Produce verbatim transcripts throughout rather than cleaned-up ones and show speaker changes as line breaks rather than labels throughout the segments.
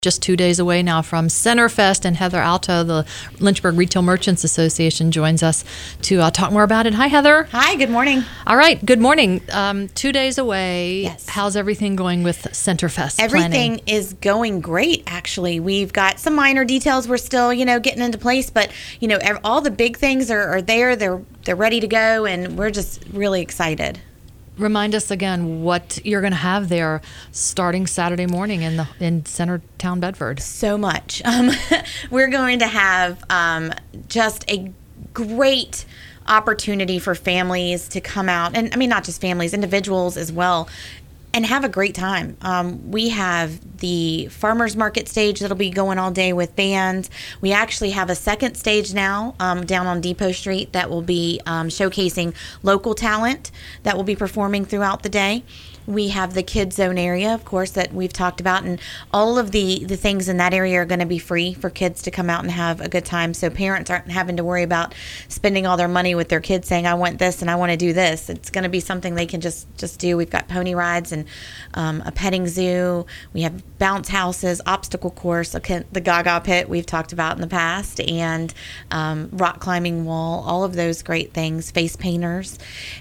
Just two days away now from Centerfest, and Heather Alto, the Lynchburg Retail Merchants Association, joins us to uh, talk more about it. Hi, Heather.
Hi, good morning.
All right, good morning. Um, two days away.
Yes.
How's everything going with Centerfest
Everything
planning?
is going great, actually. We've got some minor details we're still, you know, getting into place, but, you know, ev- all the big things are, are there. They're they're ready to go, and we're just really excited.
Remind us again what you're going to have there starting Saturday morning in the in Centertown, Bedford.
So much. Um, we're going to have um, just a great opportunity for families to come out, and I mean not just families, individuals as well, and have a great time. Um, we have the farmers market stage that'll be going all day with bands. We actually have a second stage now um, down on Depot Street that will be um, showcasing local talent that will be performing throughout the day. We have the Kids Zone area, of course, that we've talked about, and all of the, the things in that area are going to be free for kids to come out and have a good time, so parents aren't having to worry about spending all their money with their kids saying, I want this and I want to do this. It's going to be something they can just, just do. We've got pony rides and um, a petting zoo. We have bounce houses, obstacle course, the Gaga pit we've talked about in the past, and um, rock climbing wall, all of those great things, face painters.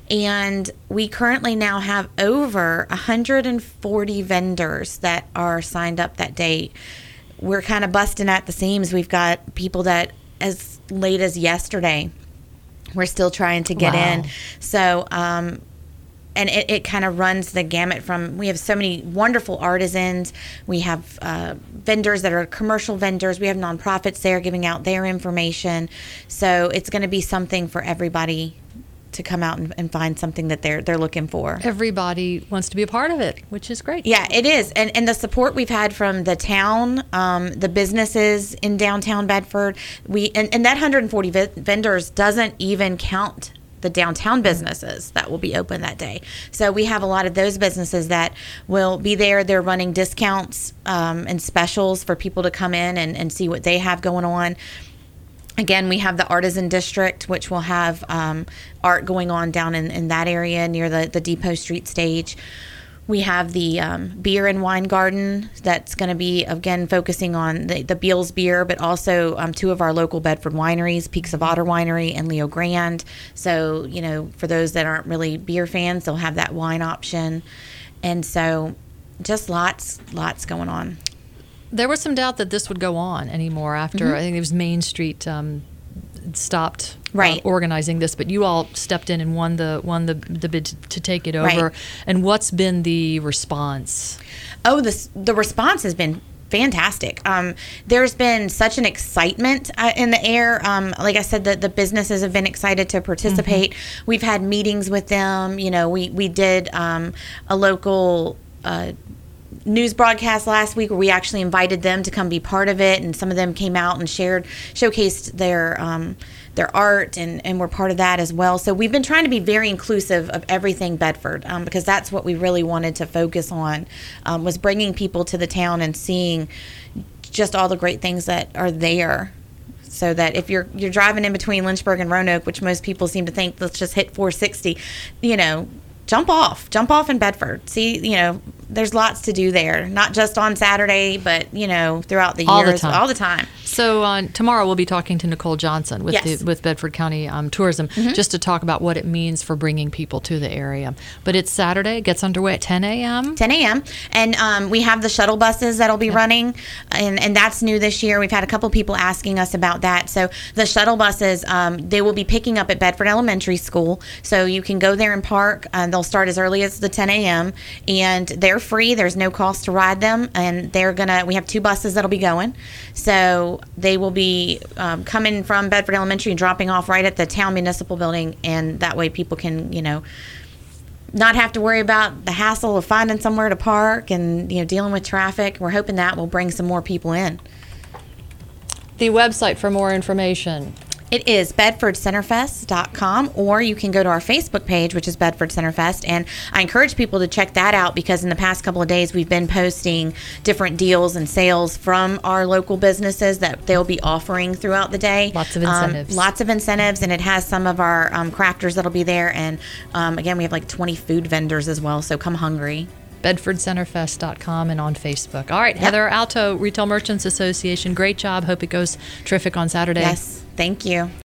And we currently now have over one hundred forty vendors that are signed up that day. We're kind of busting at the seams. We've got people that as late as yesterday we're still trying to get
Wow.
in. So, um, and it, it kind of runs the gamut from, we have so many wonderful artisans. We have uh, vendors that are commercial vendors. We have nonprofits there giving out their information. So it's going to be something for everybody to come out and, and find something that they're they're looking for.
Everybody wants to be a part of it, which is great.
Yeah, it is. And and the support we've had from the town, um, the businesses in downtown Bedford, we and, and that one hundred forty v- vendors doesn't even count the downtown businesses that will be open that day. So we have a lot of those businesses that will be there. They're running discounts um, and specials for people to come in and, and see what they have going on. Again, we have the Artisan District, which will have um, art going on down in, in that area near the, the Depot Street stage. We have the um, Beer and Wine Garden that's going to be, again, focusing on the, the Beals beer, but also um, two of our local Bedford wineries, Peaks of Otter Winery and Leo Grand. So, you know, for those that aren't really beer fans, they'll have that wine option. And so just lots, lots going on.
There was some doubt that this would go on anymore after, mm-hmm. I think it was Main Street um, stopped
right.
uh, organizing this, but you all stepped in and won the won the, the bid to, to take it over.
Right.
And what's been the response?
Oh, the, the response has been fantastic. Um, there's been such an excitement uh, in the air. Um, like I said, the, the businesses have been excited to participate. Mm-hmm. We've had meetings with them. You know, we, we did um, a local uh news broadcast last week where we actually invited them to come be part of it, and some of them came out and shared, showcased their um, their art, and, and were part of that as well. So we've been trying to be very inclusive of everything Bedford, um, because that's what we really wanted to focus on, um, was bringing people to the town and seeing just all the great things that are there. So that if you're you're driving in between Lynchburg and Roanoke, which most people seem to think, let's just hit four sixty, you know, jump off, jump off in Bedford. See, you know, there's lots to do there, not just on Saturday, but, you know, throughout the
all
years,
the time.
all the time.
So uh, tomorrow we'll be talking to Nicole Johnson with
Yes.
the, with Bedford County um, Tourism,
Mm-hmm.
just to talk about what it means for bringing people to the area. But it's Saturday, it gets underway at ten a.m.
ten a.m. And um, we have the shuttle buses that'll be running, and, and that's new this year. We've had a couple people asking us about that. So the shuttle buses, um, they will be picking up at Bedford Elementary School. So you can go there and park. Uh, they'll start as early as the ten a.m. and they're free. There's no cost to ride them, and they're gonna. We have two buses that'll be going, so they will be um, coming from Bedford Elementary and dropping off right at the town municipal building, and that way people can, you know, not have to worry about the hassle of finding somewhere to park and, you know, dealing with traffic. We're hoping that will bring some more people in.
The website for more information.
It is bedford centerfest dot com, or you can go to our Facebook page, which is Bedford Centerfest, and I encourage people to check that out because in the past couple of days we've been posting different deals and sales from our local businesses that they'll be offering throughout the day.
Lots of incentives.
Um, lots of incentives, and it has some of our um, crafters that'll be there, and um, again, we have like twenty food vendors as well, so come hungry.
bedford center fest dot com and on Facebook. All right, yep. Heather Alto, Retail Merchants Association, great job. Hope it goes terrific on Saturday.
Yes, thank you.